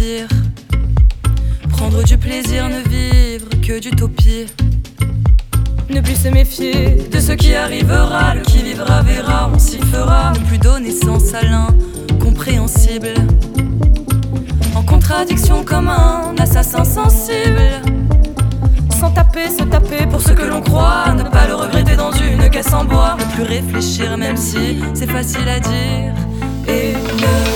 pire. Prendre du plaisir, ne vivre que d'utopie. Ne plus se méfier De ce qui arrivera, le qui vivra verra, on s'y fera. Ne plus donner sens à l'incompréhensible, en contradiction comme un assassin sensible. sans taper, se taper Pour ce que l'on croit, ne pas le regretter dans une caisse en bois. Ne plus réfléchir même si c'est facile à dire. Et ne